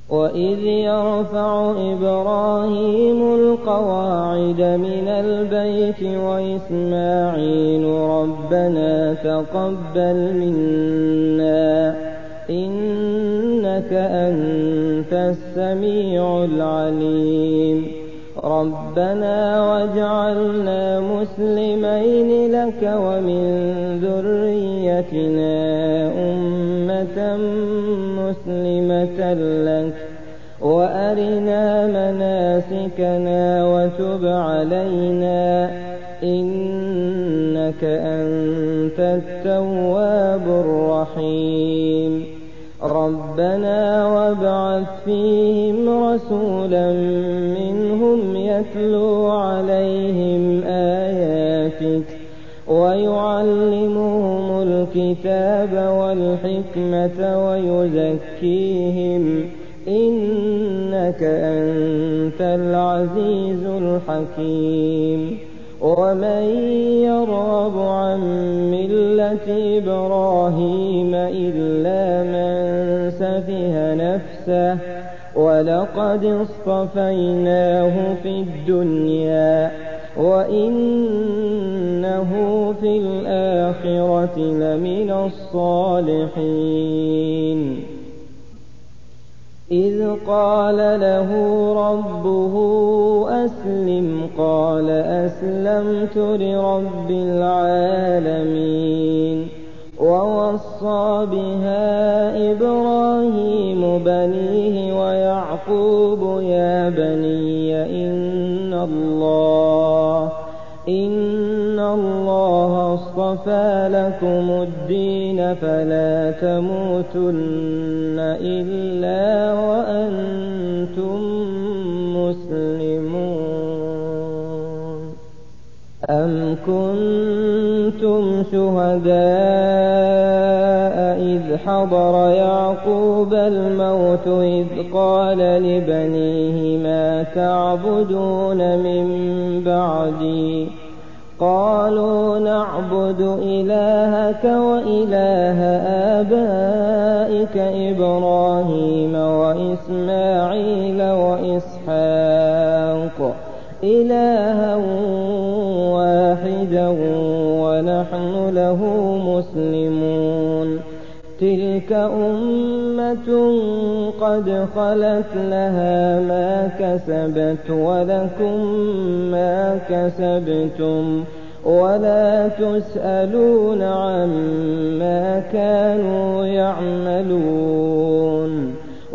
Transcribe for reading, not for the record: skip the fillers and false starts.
وإذ يرفع إبراهيم القواعد من البيت وإسماعيل ربنا تقبل منا إنك أنت السميع العليم ربنا واجعلنا مسلمين لك ومن ذريتنا أمة مسلمة لك وأرنا مناسكنا وتب علينا إنك أنت التواب الرحيم ربنا وابعث فيهم رسولا منهم يتلو عليهم آياتك ويعلمهم الكتاب والحكمة ويزكيهم إنك أنت العزيز الحكيم ومن يرغب عن ملة إبراهيم إلا من سفه نفسه ولقد اصطفيناه في الدنيا وإنه في الآخرة لمن الصالحين إذ قال له ربه أسلم قال أسلمت لرب العالمين ووصى بها إبراهيم بنيه ويعقوب يا بني إن الله اصطفى لكم الدين فلا تموتن إلا وأنتم مسلمون أم كنتم شهداء إذ حضر يعقوب الموت إذ قال لبنيه ما تعبدون من بعدي قالوا نعبد إلهك وإله آبائك إبراهيم وإسماعيل وإسحاق إلها واحدا ونحن له مسلمون تلك أمة قد خلت لها ما كسبت ولكم ما كسبتم ولا تسألون عما كانوا يعملون